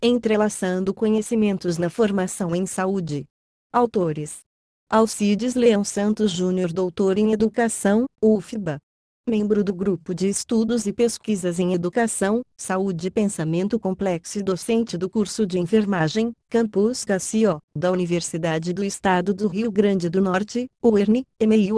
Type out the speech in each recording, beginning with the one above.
Entrelaçando conhecimentos na formação em saúde. Autores: Alcides Leão Santos Júnior, doutor em Educação, UFBA. Membro do Grupo de Estudos e Pesquisas em Educação, Saúde e Pensamento Complexo e docente do curso de Enfermagem, Campus Cassio, da Universidade do Estado do Rio Grande do Norte, UERN, e-mail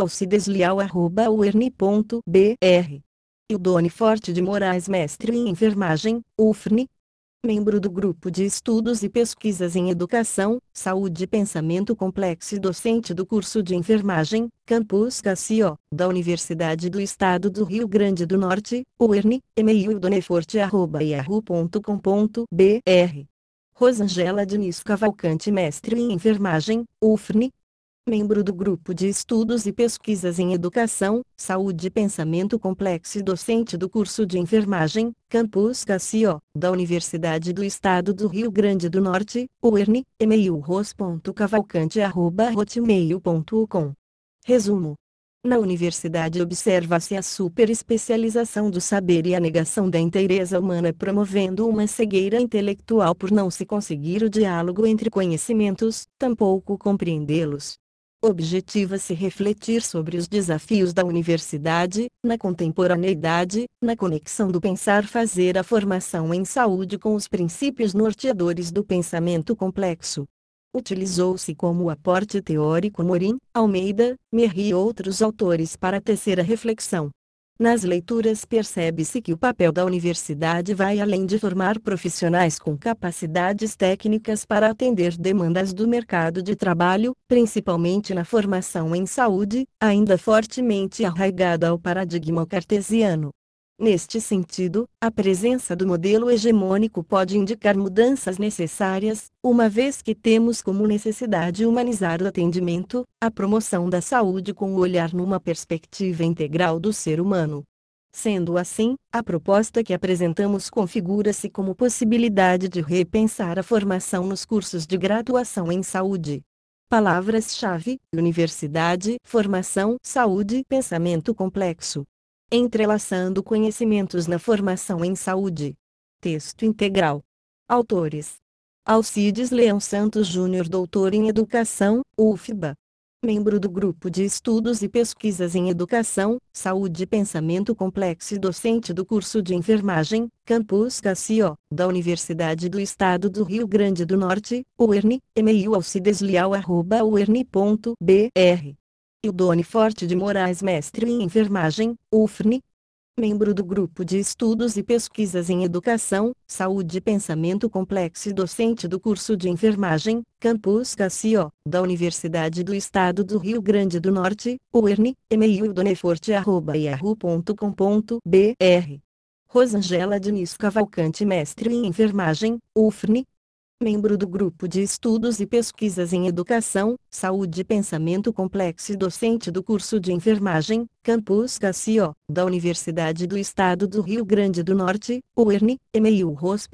alcidesleal@uern.br. Ildone Forte de Moraes, mestre em Enfermagem, UFRN. Membro do Grupo de Estudos e Pesquisas em Educação, Saúde e Pensamento Complexo e docente do curso de Enfermagem, Campus Cassio, da Universidade do Estado do Rio Grande do Norte, UERN, e-mail ildoneforte@yahoo.com.br. Rosângela Diniz Cavalcante, mestre em Enfermagem, UFRN. Membro do Grupo de Estudos e Pesquisas em Educação, Saúde e Pensamento Complexo e docente do curso de Enfermagem, Campus Cassio, da Universidade do Estado do Rio Grande do Norte, UERN, e-mail ros.cavalcante@hotmail.com. Resumo: na universidade observa-se a superespecialização do saber e a negação da inteireza humana, promovendo uma cegueira intelectual por não se conseguir o diálogo entre conhecimentos, tampouco compreendê-los. Objetiva-se refletir sobre os desafios da universidade, na contemporaneidade, na conexão do pensar-fazer, a formação em saúde com os princípios norteadores do pensamento complexo. Utilizou-se como aporte teórico Morim, Almeida, Merri e outros autores para tecer a reflexão. Nas leituras percebe-se que o papel da universidade vai além de formar profissionais com capacidades técnicas para atender demandas do mercado de trabalho, principalmente na formação em saúde, ainda fortemente arraigada ao paradigma cartesiano. Neste sentido, a presença do modelo hegemônico pode indicar mudanças necessárias, uma vez que temos como necessidade humanizar o atendimento, a promoção da saúde com o olhar numa perspectiva integral do ser humano. Sendo assim, a proposta que apresentamos configura-se como possibilidade de repensar a formação nos cursos de graduação em saúde. Palavras-chave: universidade, formação, saúde, pensamento complexo. Entrelaçando conhecimentos na formação em saúde. Texto integral. Autores: Alcides Leão Santos Júnior, doutor em Educação, UFBA. Membro do Grupo de Estudos e Pesquisas em Educação, Saúde e Pensamento Complexo e docente do curso de Enfermagem, Campus Cassio, da Universidade do Estado do Rio Grande do Norte, UERN, e-mail alcidesleal@uern.br. Ildone Forte de Moraes, mestre em Enfermagem, UFRN. Membro do Grupo de Estudos e Pesquisas em Educação, Saúde e Pensamento Complexo e docente do curso de Enfermagem, Campus Cassio, da Universidade do Estado do Rio Grande do Norte, UERN, e-mail ildoneforte@yahoo.com.br. Rosângela Diniz Cavalcante, mestre em Enfermagem, UFRN. Membro do Grupo de Estudos e Pesquisas em Educação, Saúde e Pensamento Complexo e docente do curso de Enfermagem, Campus Cassio, da Universidade do Estado do Rio Grande do Norte, UERN, e-mail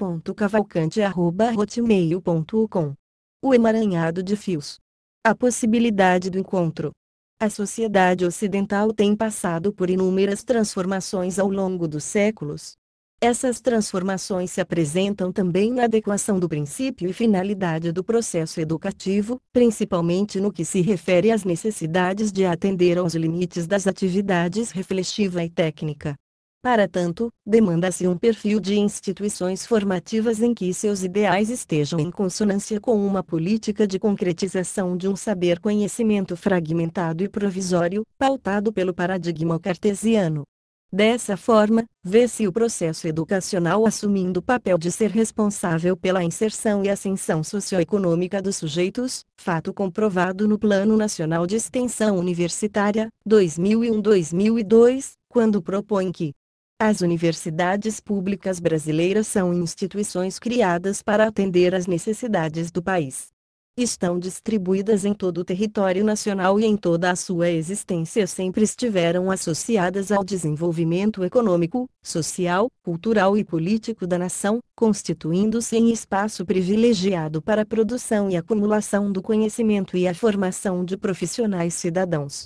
ros.cavalcante@hotmail.com. O emaranhado de fios. A possibilidade do encontro. A sociedade ocidental tem passado por inúmeras transformações ao longo dos séculos. Essas transformações se apresentam também na adequação do princípio e finalidade do processo educativo, principalmente no que se refere às necessidades de atender aos limites das atividades reflexiva e técnica. Para tanto, demanda-se um perfil de instituições formativas em que seus ideais estejam em consonância com uma política de concretização de um saber-conhecimento fragmentado e provisório, pautado pelo paradigma cartesiano. Dessa forma, vê-se o processo educacional assumindo o papel de ser responsável pela inserção e ascensão socioeconômica dos sujeitos, fato comprovado no Plano Nacional de Extensão Universitária, 2001-2002, quando propõe que as universidades públicas brasileiras são instituições criadas para atender às necessidades do país. Estão distribuídas em todo o território nacional e em toda a sua existência sempre estiveram associadas ao desenvolvimento econômico, social, cultural e político da nação, constituindo-se em espaço privilegiado para a produção e acumulação do conhecimento e a formação de profissionais cidadãos.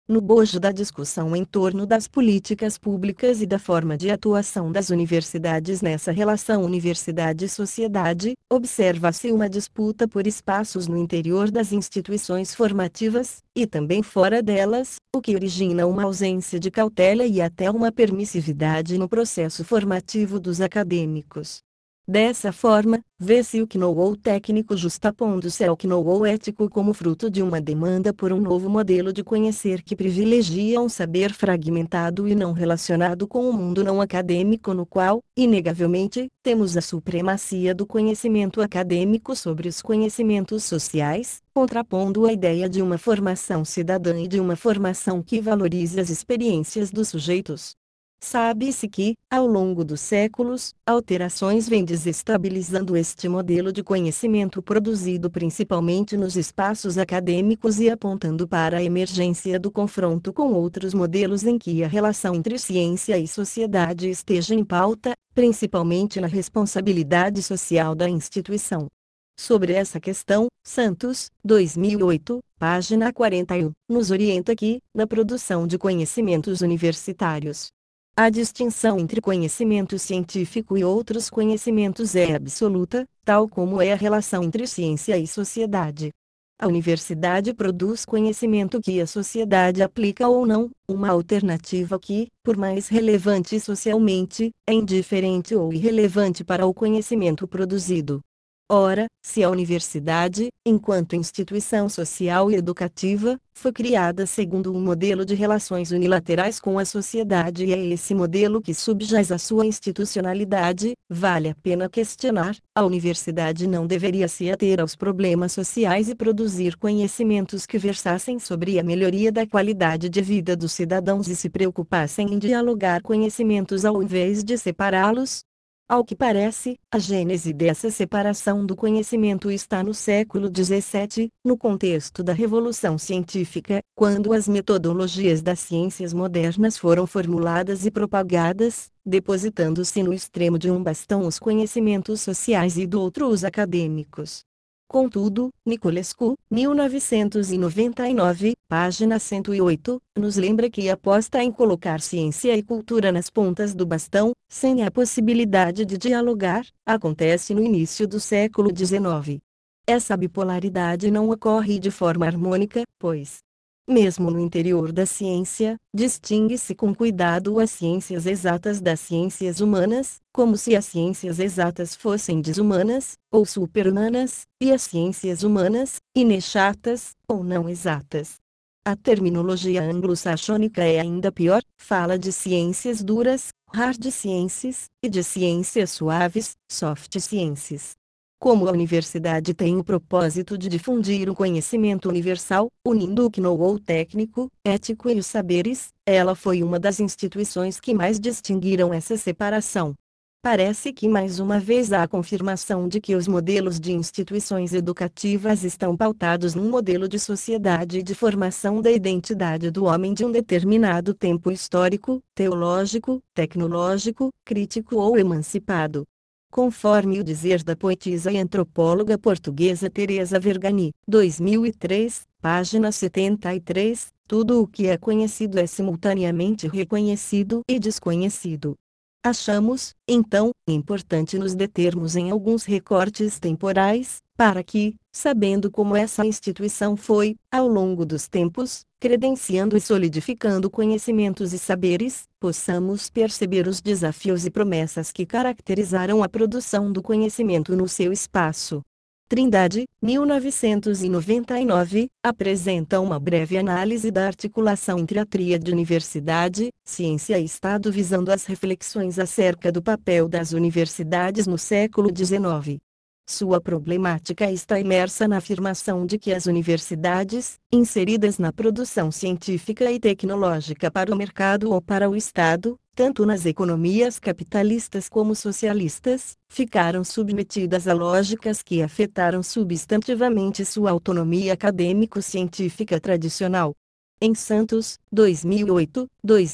No bojo da discussão em torno das políticas públicas e da forma de atuação das universidades nessa relação universidade-sociedade, observa-se uma disputa por espaços no interior das instituições formativas, e também fora delas, o que origina uma ausência de cautela e até uma permissividade no processo formativo dos acadêmicos. Dessa forma, vê-se o know-how técnico justapondo-se ao know-how ético como fruto de uma demanda por um novo modelo de conhecer que privilegia um saber fragmentado e não relacionado com o mundo não acadêmico no qual, inegavelmente, temos a supremacia do conhecimento acadêmico sobre os conhecimentos sociais, contrapondo a ideia de uma formação cidadã e de uma formação que valorize as experiências dos sujeitos. Sabe-se que, ao longo dos séculos, alterações vêm desestabilizando este modelo de conhecimento produzido principalmente nos espaços acadêmicos e apontando para a emergência do confronto com outros modelos em que a relação entre ciência e sociedade esteja em pauta, principalmente na responsabilidade social da instituição. Sobre essa questão, Santos, 2008, página 41, nos orienta que, na produção de conhecimentos universitários, a distinção entre conhecimento científico e outros conhecimentos é absoluta, tal como é a relação entre ciência e sociedade. A universidade produz conhecimento que a sociedade aplica ou não, uma alternativa que, por mais relevante socialmente, é indiferente ou irrelevante para o conhecimento produzido. Ora, se a universidade, enquanto instituição social e educativa, foi criada segundo um modelo de relações unilaterais com a sociedade e é esse modelo que subjaz a sua institucionalidade, vale a pena questionar, a universidade não deveria se ater aos problemas sociais e produzir conhecimentos que versassem sobre a melhoria da qualidade de vida dos cidadãos e se preocupassem em dialogar conhecimentos ao invés de separá-los? Ao que parece, a gênese dessa separação do conhecimento está no século XVII, no contexto da Revolução Científica, quando as metodologias das ciências modernas foram formuladas e propagadas, depositando-se no extremo de um bastão os conhecimentos sociais e do outro os acadêmicos. Contudo, Niculescu, 1999, página 108, nos lembra que a aposta em colocar ciência e cultura nas pontas do bastão, sem a possibilidade de dialogar, acontece no início do século XIX. Essa bipolaridade não ocorre de forma harmônica, pois, mesmo no interior da ciência, distingue-se com cuidado as ciências exatas das ciências humanas, como se as ciências exatas fossem desumanas, ou superhumanas, e as ciências humanas, inexatas, ou não exatas. A terminologia anglo-saxônica é ainda pior, fala de ciências duras, hard sciences, e de ciências suaves, soft sciences. Como a universidade tem o propósito de difundir o conhecimento universal, unindo o know-how técnico, ético e os saberes, ela foi uma das instituições que mais distinguiram essa separação. Parece que mais uma vez há a confirmação de que os modelos de instituições educativas estão pautados num modelo de sociedade e de formação da identidade do homem de um determinado tempo histórico, teológico, tecnológico, crítico ou emancipado. Conforme o dizer da poetisa e antropóloga portuguesa Teresa Vergani, 2003, página 73, tudo o que é conhecido é simultaneamente reconhecido e desconhecido. Achamos, então, importante nos determos em alguns recortes temporais, para que, sabendo como essa instituição foi, ao longo dos tempos, credenciando e solidificando conhecimentos e saberes, possamos perceber os desafios e promessas que caracterizaram a produção do conhecimento no seu espaço. Trindade, 1999, apresenta uma breve análise da articulação entre a tríade universidade, ciência e Estado visando as reflexões acerca do papel das universidades no século XIX. Sua problemática está imersa na afirmação de que as universidades, inseridas na produção científica e tecnológica para o mercado ou para o Estado, tanto nas economias capitalistas como socialistas, ficaram submetidas a lógicas que afetaram substantivamente sua autonomia acadêmico-científica tradicional. em Santos, 2008,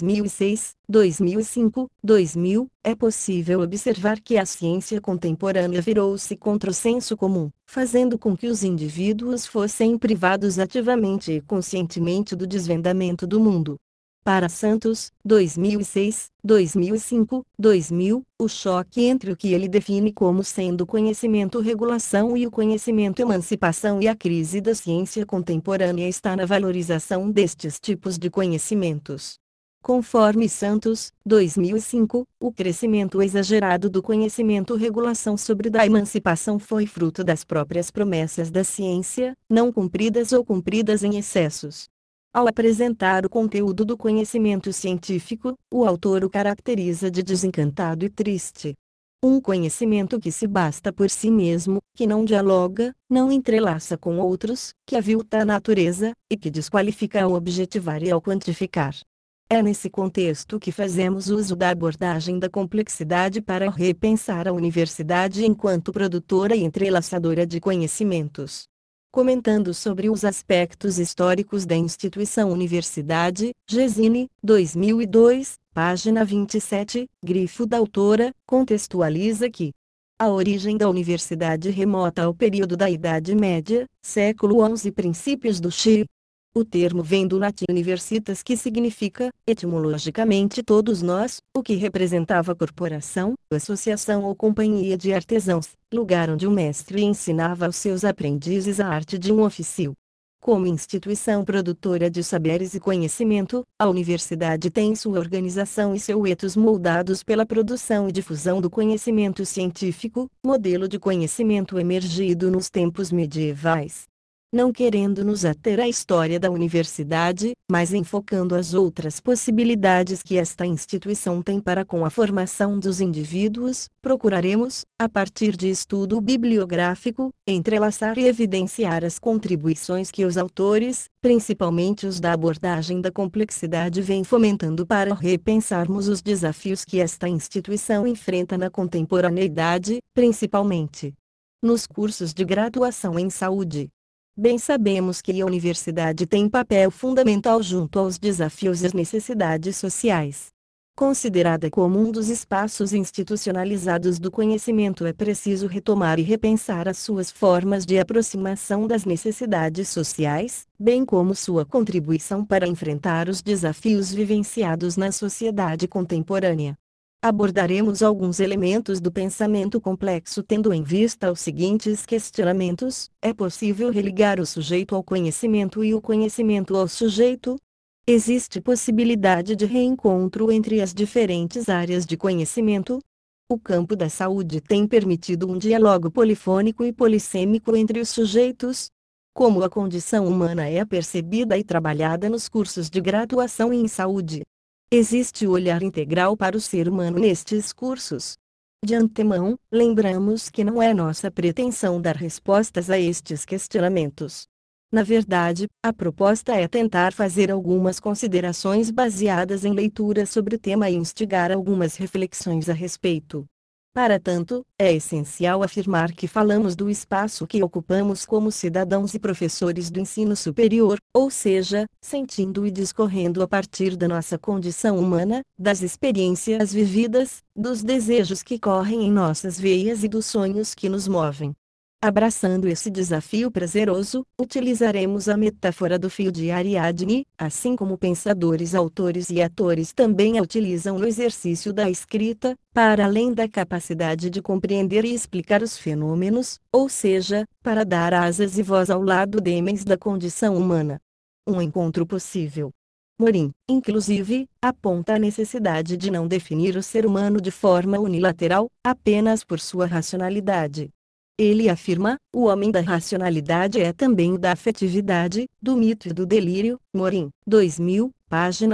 2006, 2005, 2000, é possível observar que a ciência contemporânea virou-se contra o senso comum, fazendo com que os indivíduos fossem privados ativamente e conscientemente do desvendamento do mundo. Para Santos, 2006, 2005, 2000, o choque entre o que ele define como sendo conhecimento-regulação e o conhecimento-emancipação e a crise da ciência contemporânea está na valorização destes tipos de conhecimentos. Conforme Santos, 2005, o crescimento exagerado do conhecimento-regulação sobre da emancipação foi fruto das próprias promessas da ciência, não cumpridas ou cumpridas em excessos. Ao apresentar o conteúdo do conhecimento científico, o autor o caracteriza de desencantado e triste. Um conhecimento que se basta por si mesmo, que não dialoga, não entrelaça com outros, que avilta a natureza, e que desqualifica ao objetivar e ao quantificar. É nesse contexto que fazemos uso da abordagem da complexidade para repensar a universidade enquanto produtora e entrelaçadora de conhecimentos. Comentando sobre os aspectos históricos da instituição Universidade, Gesine, 2002, página 27, grifo da autora, contextualiza que a origem da universidade remota ao período da Idade Média, século XI, princípios do Xi. O termo vem do latim universitas, que significa, etimologicamente, todos nós, o que representava corporação, associação ou companhia de artesãos, lugar onde o mestre ensinava aos seus aprendizes a arte de um ofício. Como instituição produtora de saberes e conhecimento, a universidade tem sua organização e seu ethos moldados pela produção e difusão do conhecimento científico, modelo de conhecimento emergido nos tempos medievais. Não querendo nos ater à história da universidade, mas enfocando as outras possibilidades que esta instituição tem para com a formação dos indivíduos, procuraremos, a partir de estudo bibliográfico, entrelaçar e evidenciar as contribuições que os autores, principalmente os da abordagem da complexidade, vêm fomentando para repensarmos os desafios que esta instituição enfrenta na contemporaneidade, principalmente nos cursos de graduação em saúde. Bem sabemos que a universidade tem papel fundamental junto aos desafios e às necessidades sociais. Considerada como um dos espaços institucionalizados do conhecimento, é preciso retomar e repensar as suas formas de aproximação das necessidades sociais, bem como sua contribuição para enfrentar os desafios vivenciados na sociedade contemporânea. Abordaremos alguns elementos do pensamento complexo tendo em vista os seguintes questionamentos: é possível religar o sujeito ao conhecimento e o conhecimento ao sujeito? Existe possibilidade de reencontro entre as diferentes áreas de conhecimento? O campo da saúde tem permitido um diálogo polifônico e polissêmico entre os sujeitos? Como a condição humana é percebida e trabalhada nos cursos de graduação em saúde? Existe o olhar integral para o ser humano nestes cursos? De antemão, lembramos que não é nossa pretensão dar respostas a estes questionamentos. Na verdade, a proposta é tentar fazer algumas considerações baseadas em leituras sobre o tema e instigar algumas reflexões a respeito. Para tanto, é essencial afirmar que falamos do espaço que ocupamos como cidadãos e professores do ensino superior, ou seja, sentindo e discorrendo a partir da nossa condição humana, das experiências vividas, dos desejos que correm em nossas veias e dos sonhos que nos movem. Abraçando esse desafio prazeroso, utilizaremos a metáfora do fio de Ariadne, assim como pensadores, autores e atores também a utilizam no exercício da escrita, para além da capacidade de compreender e explicar os fenômenos, ou seja, para dar asas e voz ao lado demens da condição humana. Um encontro possível. Morin, inclusive, aponta a necessidade de não definir o ser humano de forma unilateral, apenas por sua racionalidade. Ele afirma: o homem da racionalidade é também o da afetividade, do mito e do delírio. Morin, 2000, página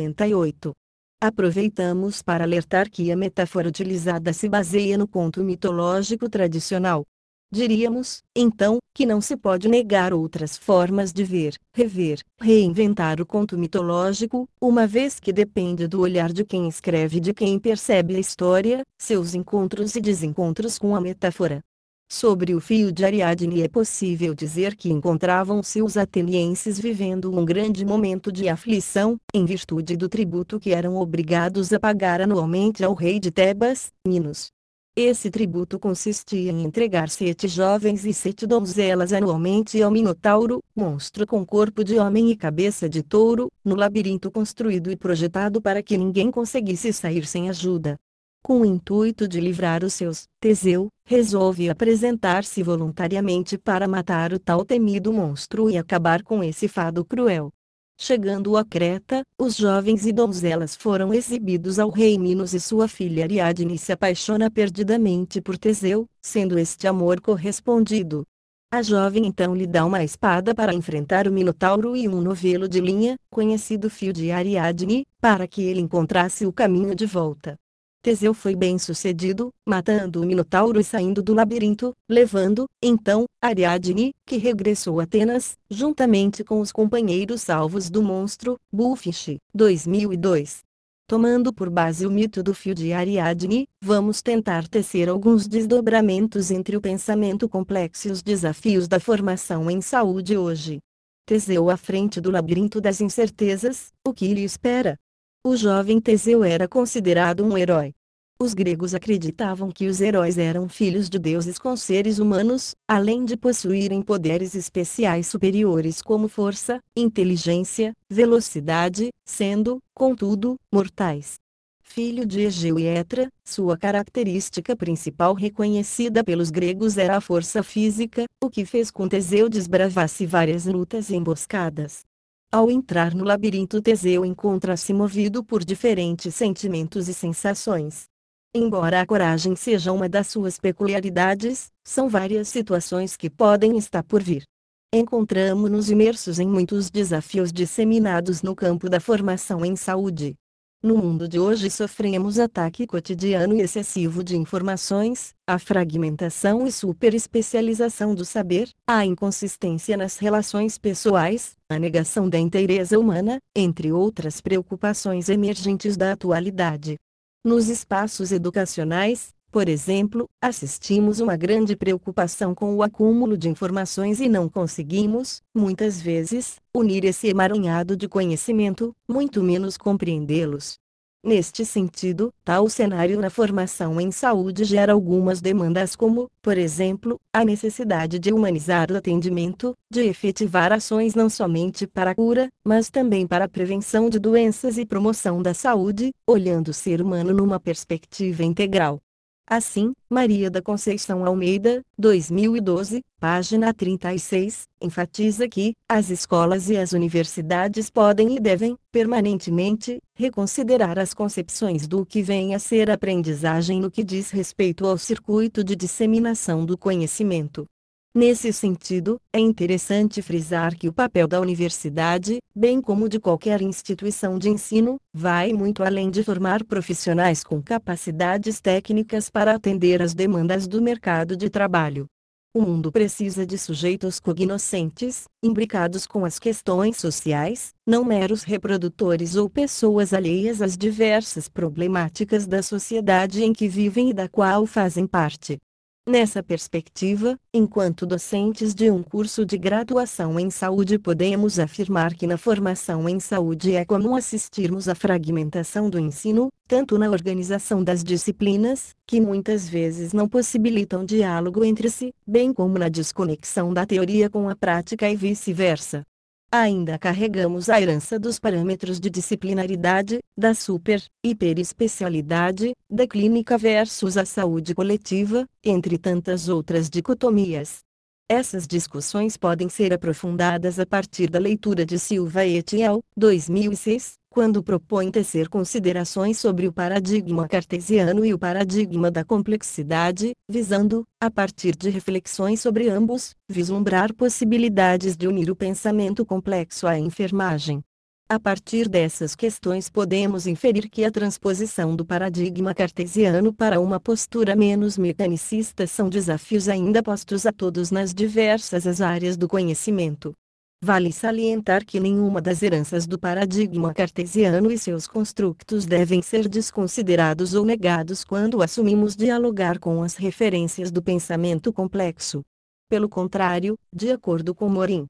58. Aproveitamos para alertar que a metáfora utilizada se baseia no conto mitológico tradicional. Diríamos, então, que não se pode negar outras formas de ver, rever, reinventar o conto mitológico, uma vez que depende do olhar de quem escreve e de quem percebe a história, seus encontros e desencontros com a metáfora. Sobre o fio de Ariadne é possível dizer que encontravam-se os atenienses vivendo um grande momento de aflição, em virtude do tributo que eram obrigados a pagar anualmente ao rei de Tebas, Minos. Esse tributo consistia em entregar 7 jovens e 7 donzelas anualmente ao Minotauro, monstro com corpo de homem e cabeça de touro, no labirinto construído e projetado para que ninguém conseguisse sair sem ajuda. Com o intuito de livrar os seus, Teseu resolve apresentar-se voluntariamente para matar o tal temido monstro e acabar com esse fado cruel. Chegando a Creta, os jovens e donzelas foram exibidos ao rei Minos e sua filha Ariadne se apaixona perdidamente por Teseu, sendo este amor correspondido. A jovem então lhe dá uma espada para enfrentar o Minotauro e um novelo de linha, conhecido fio de Ariadne, para que ele encontrasse o caminho de volta. Teseu foi bem-sucedido, matando o Minotauro e saindo do labirinto, levando, então, Ariadne, que regressou a Atenas, juntamente com os companheiros salvos do monstro, Bullfish, 2002. Tomando por base o mito do fio de Ariadne, vamos tentar tecer alguns desdobramentos entre o pensamento complexo e os desafios da formação em saúde hoje. Teseu à frente do labirinto das incertezas, o que lhe espera? O jovem Teseu era considerado um herói. Os gregos acreditavam que os heróis eram filhos de deuses com seres humanos, além de possuírem poderes especiais superiores como força, inteligência, velocidade, sendo, contudo, mortais. Filho de Egeu e Etra, sua característica principal reconhecida pelos gregos era a força física, o que fez com Teseu desbravasse várias lutas e emboscadas. Ao entrar no labirinto, Teseu encontra-se movido por diferentes sentimentos e sensações. Embora a coragem seja uma das suas peculiaridades, são várias situações que podem estar por vir. Encontramo-nos imersos em muitos desafios disseminados no campo da formação em saúde. No mundo de hoje sofremos ataque cotidiano e excessivo de informações, a fragmentação e superespecialização do saber, a inconsistência nas relações pessoais, a negação da inteireza humana, entre outras preocupações emergentes da atualidade. Nos espaços educacionais, por exemplo, assistimos uma grande preocupação com o acúmulo de informações e não conseguimos, muitas vezes, unir esse emaranhado de conhecimento, muito menos compreendê-los. Neste sentido, tal cenário na formação em saúde gera algumas demandas como, por exemplo, a necessidade de humanizar o atendimento, de efetivar ações não somente para a cura, mas também para a prevenção de doenças e promoção da saúde, olhando o ser humano numa perspectiva integral. Assim, Maria da Conceição Almeida, 2012, página 36, enfatiza que as escolas e as universidades podem e devem, permanentemente, reconsiderar as concepções do que vem a ser aprendizagem no que diz respeito ao circuito de disseminação do conhecimento. Nesse sentido, é interessante frisar que o papel da universidade, bem como de qualquer instituição de ensino, vai muito além de formar profissionais com capacidades técnicas para atender às demandas do mercado de trabalho. O mundo precisa de sujeitos cognoscentes, imbricados com as questões sociais, não meros reprodutores ou pessoas alheias às diversas problemáticas da sociedade em que vivem e da qual fazem parte. Nessa perspectiva, enquanto docentes de um curso de graduação em saúde, podemos afirmar que na formação em saúde é comum assistirmos à fragmentação do ensino, tanto na organização das disciplinas, que muitas vezes não possibilitam diálogo entre si, bem como na desconexão da teoria com a prática e vice-versa. Ainda carregamos a herança dos parâmetros de disciplinaridade, da hiperespecialidade, da clínica versus a saúde coletiva, entre tantas outras dicotomias. Essas discussões podem ser aprofundadas a partir da leitura de Silva et al., 2006, quando propõe tecer considerações sobre o paradigma cartesiano e o paradigma da complexidade, visando, a partir de reflexões sobre ambos, vislumbrar possibilidades de unir o pensamento complexo à enfermagem. A partir dessas questões podemos inferir que a transposição do paradigma cartesiano para uma postura menos mecanicista são desafios ainda postos a todos nas diversas áreas do conhecimento. Vale salientar que nenhuma das heranças do paradigma cartesiano e seus construtos devem ser desconsiderados ou negados quando assumimos dialogar com as referências do pensamento complexo. Pelo contrário, de acordo com Morin,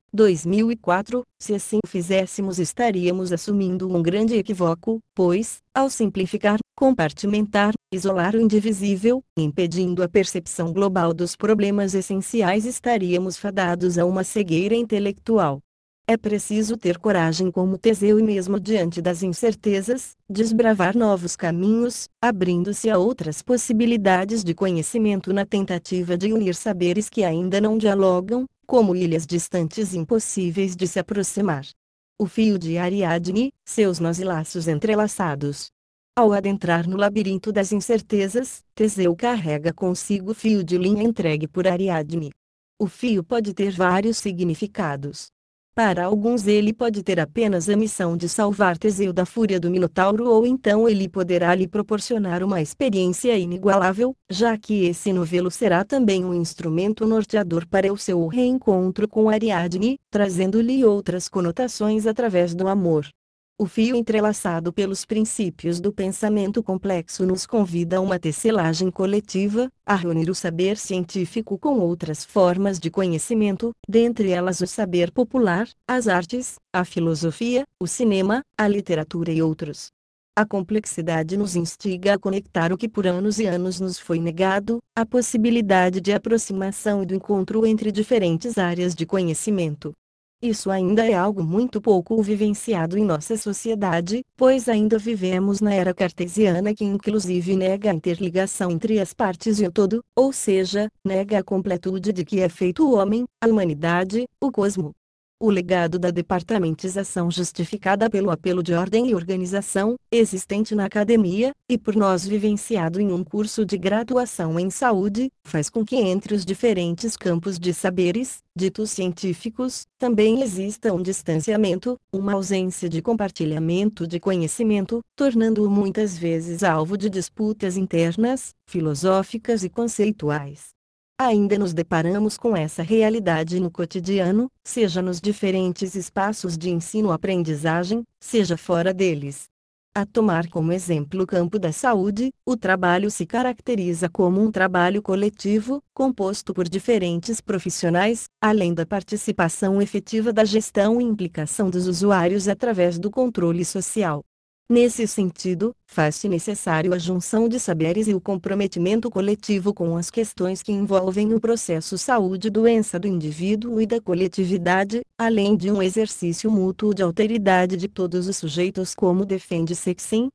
2004, se assim fizéssemos estaríamos assumindo um grande equívoco, pois, ao simplificar, compartimentar, isolar o indivisível, impedindo a percepção global dos problemas essenciais, estaríamos fadados a uma cegueira intelectual. É preciso ter coragem como Teseu e mesmo diante das incertezas, desbravar novos caminhos, abrindo-se a outras possibilidades de conhecimento na tentativa de unir saberes que ainda não dialogam, como ilhas distantes impossíveis de se aproximar. O fio de Ariadne, seus nós e laços entrelaçados. Ao adentrar no labirinto das incertezas, Teseu carrega consigo o fio de linha entregue por Ariadne. O fio pode ter vários significados. Para alguns ele pode ter apenas a missão de salvar Teseu da fúria do Minotauro, ou então ele poderá lhe proporcionar uma experiência inigualável, já que esse novelo será também um instrumento norteador para o seu reencontro com Ariadne, trazendo-lhe outras conotações através do amor. O fio entrelaçado pelos princípios do pensamento complexo nos convida a uma tecelagem coletiva, a reunir o saber científico com outras formas de conhecimento, dentre elas o saber popular, as artes, a filosofia, o cinema, a literatura e outros. A complexidade nos instiga a conectar o que por anos e anos nos foi negado, a possibilidade de aproximação e do encontro entre diferentes áreas de conhecimento. Isso ainda é algo muito pouco vivenciado em nossa sociedade, pois ainda vivemos na era cartesiana, que inclusive nega a interligação entre as partes e o todo, ou seja, nega a completude de que é feito o homem, a humanidade, o cosmo. O legado da departamentização justificada pelo apelo de ordem e organização, existente na academia, e por nós vivenciado em um curso de graduação em saúde, faz com que entre os diferentes campos de saberes, ditos científicos, também exista um distanciamento, uma ausência de compartilhamento de conhecimento, tornando-o muitas vezes alvo de disputas internas, filosóficas e conceituais. Ainda nos deparamos com essa realidade no cotidiano, seja nos diferentes espaços de ensino-aprendizagem, seja fora deles. A tomar como exemplo o campo da saúde, o trabalho se caracteriza como um trabalho coletivo, composto por diferentes profissionais, além da participação efetiva da gestão e implicação dos usuários através do controle social. Nesse sentido, faz-se necessário a junção de saberes e o comprometimento coletivo com as questões que envolvem o processo saúde-doença do indivíduo e da coletividade, além de um exercício mútuo de alteridade de todos os sujeitos, como defende Sexin,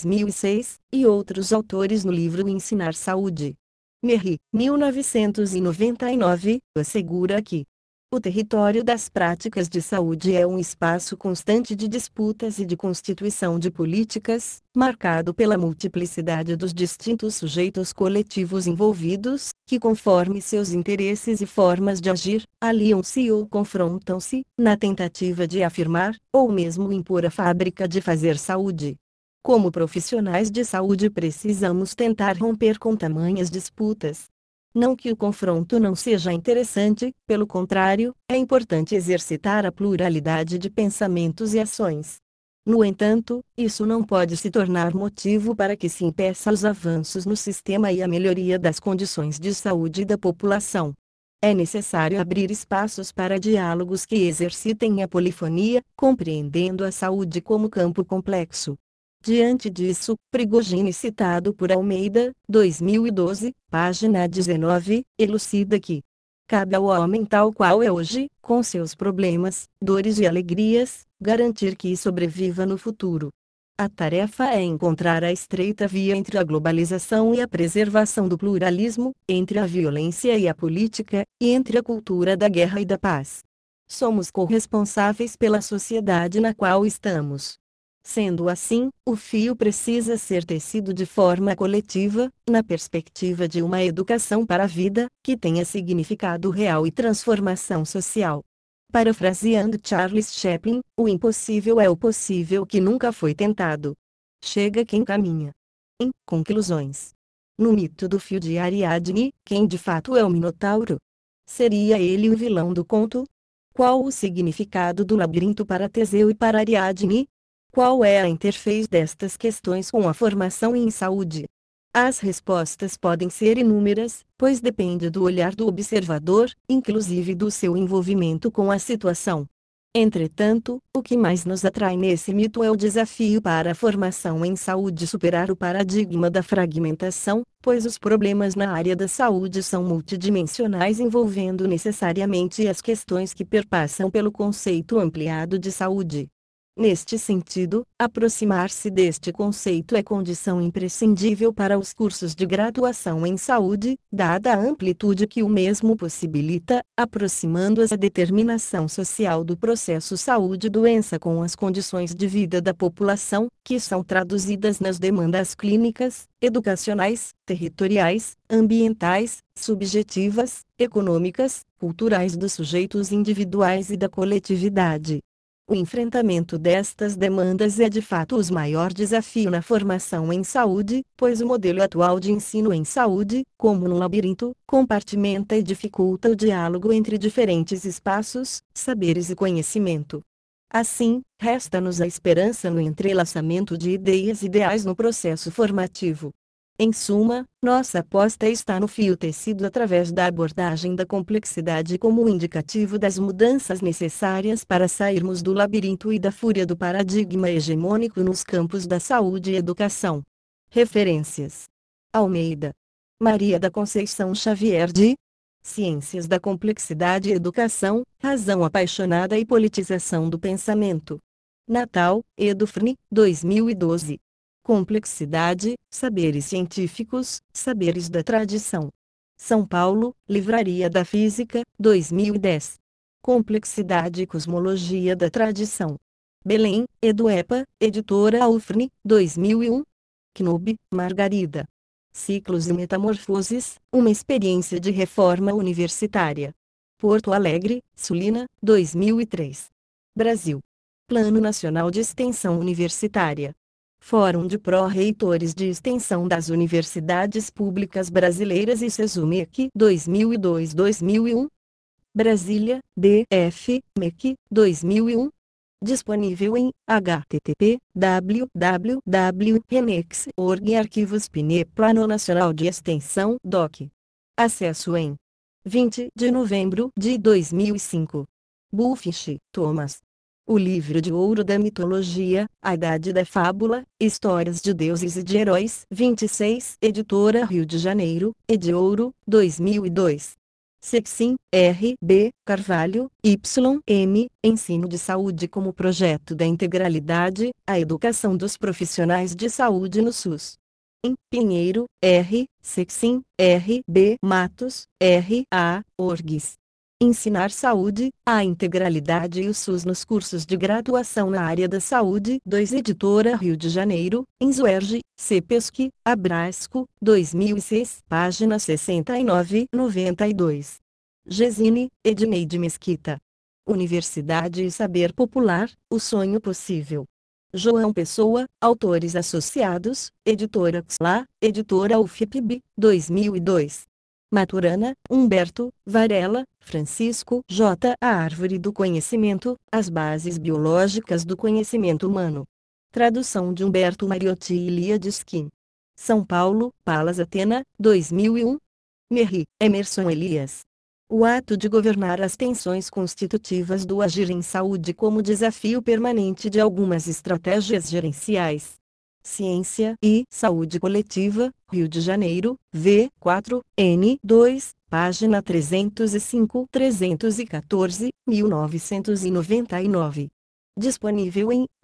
2006, e outros autores no livro Ensinar Saúde. Merri, 1999, assegura que o território das práticas de saúde é um espaço constante de disputas e de constituição de políticas, marcado pela multiplicidade dos distintos sujeitos coletivos envolvidos, que conforme seus interesses e formas de agir, aliam-se ou confrontam-se, na tentativa de afirmar, ou mesmo impor a fábrica de fazer saúde. Como profissionais de saúde precisamos tentar romper com tamanhas disputas. Não que o confronto não seja interessante, pelo contrário, é importante exercitar a pluralidade de pensamentos e ações. No entanto, isso não pode se tornar motivo para que se impeça os avanços no sistema e a melhoria das condições de saúde da população. É necessário abrir espaços para diálogos que exercitem a polifonia, compreendendo a saúde como campo complexo. Diante disso, Prigogine, citado por Almeida, 2012, página 19, elucida que cabe ao homem tal qual é hoje, com seus problemas, dores e alegrias, garantir que sobreviva no futuro. A tarefa é encontrar a estreita via entre a globalização e a preservação do pluralismo, entre a violência e a política, e entre a cultura da guerra e da paz. Somos corresponsáveis pela sociedade na qual estamos. Sendo assim, o fio precisa ser tecido de forma coletiva, na perspectiva de uma educação para a vida, que tenha significado real e transformação social. Parafraseando Charles Chaplin, o impossível é o possível que nunca foi tentado. Chega quem caminha. Em conclusões. No mito do fio de Ariadne, quem de fato é o Minotauro? Seria ele o vilão do conto? Qual o significado do labirinto para Teseu e para Ariadne? Qual é a interface destas questões com a formação em saúde? As respostas podem ser inúmeras, pois depende do olhar do observador, inclusive do seu envolvimento com a situação. Entretanto, o que mais nos atrai nesse mito é o desafio para a formação em saúde superar o paradigma da fragmentação, pois os problemas na área da saúde são multidimensionais, envolvendo necessariamente as questões que perpassam pelo conceito ampliado de saúde. Neste sentido, aproximar-se deste conceito é condição imprescindível para os cursos de graduação em saúde, dada a amplitude que o mesmo possibilita, aproximando-as a determinação social do processo saúde-doença com as condições de vida da população, que são traduzidas nas demandas clínicas, educacionais, territoriais, ambientais, subjetivas, econômicas, culturais dos sujeitos individuais e da coletividade. O enfrentamento destas demandas é de fato o maior desafio na formação em saúde, pois o modelo atual de ensino em saúde, como no labirinto, compartimenta e dificulta o diálogo entre diferentes espaços, saberes e conhecimento. Assim, resta-nos a esperança no entrelaçamento de ideias ideais no processo formativo. Em suma, nossa aposta está no fio tecido através da abordagem da complexidade como indicativo das mudanças necessárias para sairmos do labirinto e da fúria do paradigma hegemônico nos campos da saúde e educação. Referências: Almeida, Maria da Conceição Xavier de Ciências da Complexidade e Educação, Razão Apaixonada e Politização do Pensamento. Natal, Edufrne, 2012. Complexidade, Saberes Científicos, Saberes da Tradição. São Paulo, Livraria da Física, 2010. Complexidade e Cosmologia da Tradição. Belém, Eduepa, Editora Ufrne, 2001. Knob, Margarida. Ciclos e Metamorfoses, uma experiência de reforma universitária. Porto Alegre, Sulina, 2003. Brasil. Plano Nacional de Extensão Universitária. Fórum de Pró-Reitores de Extensão das Universidades Públicas Brasileiras e SESUMEC 2002-2001. Brasília, DF, MEC, 2001. Disponível em http://www.renex.org. Arquivos PNE Plano Nacional de Extensão DOC. Acesso em 20 de novembro de 2005. Bulfinch, Thomas. O Livro de Ouro da Mitologia, A Idade da Fábula, Histórias de Deuses e de Heróis. 26, Editora Rio de Janeiro, Ediouro, 2002. Sexim, R. B. Carvalho, Y. M. Ensino de Saúde como Projeto da Integralidade, a Educação dos Profissionais de Saúde no SUS. Em Pinheiro, R. Sexim, R. B. Matos, R. A. Orgues. Ensinar Saúde, a Integralidade e o SUS nos cursos de graduação na área da saúde. 2 Editora Rio de Janeiro, Insuerge, Cepesc, Abrasco, 2006, página 69-92. Gesine, Edneide Mesquita. Universidade e Saber Popular, o Sonho Possível. João Pessoa, Autores Associados, Editora XLA, Editora UFPB, 2002. Maturana, Humberto, Varela, Francisco J. A Árvore do Conhecimento, As Bases Biológicas do Conhecimento Humano. Tradução de Humberto Mariotti e Lia Diskin. São Paulo, Palas Atena, 2001. Merri, Emerson Elias. O ato de governar as tensões constitutivas do agir em saúde como desafio permanente de algumas estratégias gerenciais. Ciência e Saúde Coletiva, Rio de Janeiro, V4, N2, página 305-314, 1999. Disponível em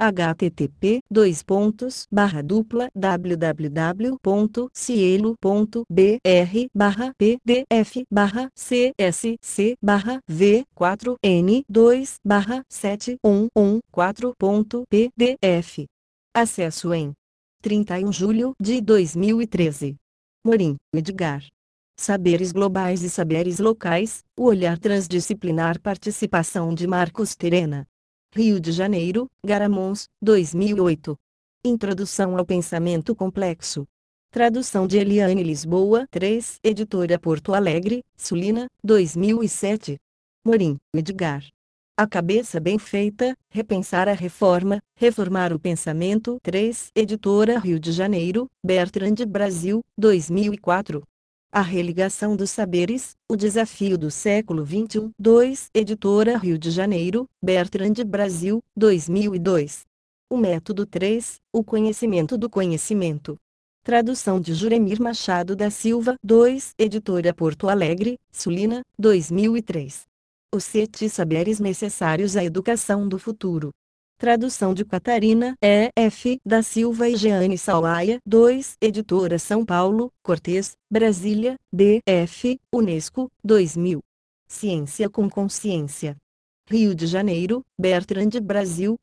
http://www.cielo.br/pdf/c/v4n2/71114.pdf. Acesso em 31 de julho de 2013. Morim, Edgar. Saberes Globais e Saberes Locais, o Olhar Transdisciplinar. Participação de Marcos Terena. Rio de Janeiro, Garamons, 2008. Introdução ao Pensamento Complexo. Tradução de Eliane Lisboa 3, Editora Porto Alegre, Sulina, 2007. Morim, Edgar. A cabeça bem feita, repensar a reforma, reformar o pensamento. 3. Editora Rio de Janeiro, Bertrand Brasil, 2004. A religação dos saberes, o desafio do século XXI. 2. Editora Rio de Janeiro, Bertrand Brasil, 2002. O método. 3. O conhecimento do conhecimento. Tradução de Juremir Machado da Silva. 2. Editora Porto Alegre, Sulina, 2003. Os 7 saberes necessários à educação do futuro. Tradução de Catarina E.F. da Silva e Jeane Salaia. 2. Editora São Paulo, Cortês, Brasília, D.F., Unesco, 2000. Ciência com Consciência. Rio de Janeiro, Bertrand Brasil,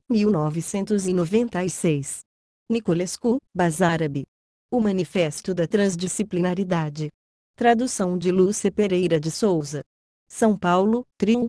1996. Nicolescu, Bazárabe. O Manifesto da Transdisciplinaridade. Tradução de Lúcia Pereira de Souza. São Paulo, Trium,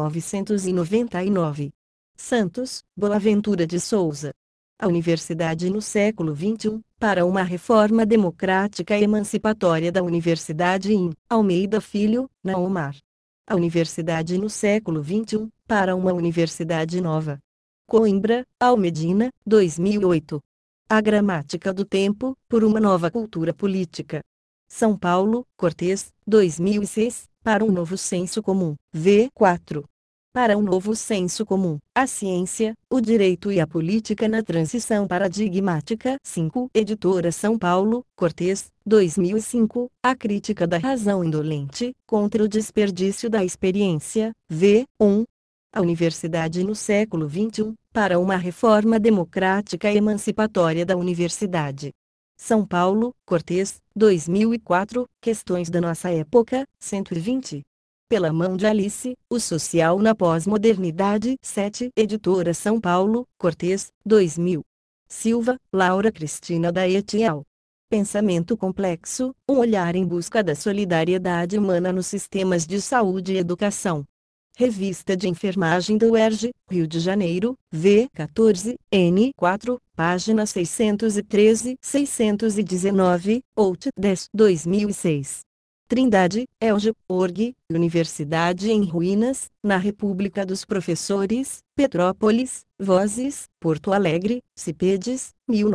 1999. Santos, Boaventura de Souza. A Universidade no século XXI, para uma reforma democrática e emancipatória da Universidade em Almeida Filho, Naomar. A Universidade no século XXI, para uma universidade nova. Coimbra, Almedina, 2008. A Gramática do Tempo, por uma nova cultura política. São Paulo, Cortês, 2006, para um novo senso comum. V4. Para um novo senso comum, a ciência, o direito e a política na transição paradigmática. 5. Editora São Paulo, Cortês, 2005, a crítica da razão indolente, contra o desperdício da experiência. V1. A Universidade no século XXI, para uma reforma democrática e emancipatória da universidade. São Paulo, Cortês, 2004, Questões da Nossa Época, 120. Pela mão de Alice, o social na pós-modernidade. 7. Editora São Paulo, Cortês, 2000. Silva, Laura Cristina da Etial. Pensamento complexo, um olhar em busca da solidariedade humana nos sistemas de saúde e educação. Revista de Enfermagem da UERJ, Rio de Janeiro, V14, N4, página 613-619, Out 10, 2006. Trindade, Elge, Org, Universidade em Ruínas, na República dos Professores, Petrópolis, Vozes, Porto Alegre, Cipedes,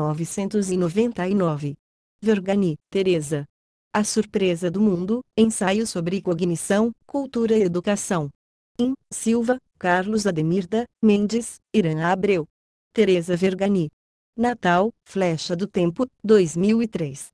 1999. Vergani, Teresa. A Surpresa do Mundo, Ensaio sobre Cognição, Cultura e Educação. Silva, Carlos Ademirda, Mendes, Irã Abreu. Teresa Vergani. Natal, Flecha do Tempo, 2003.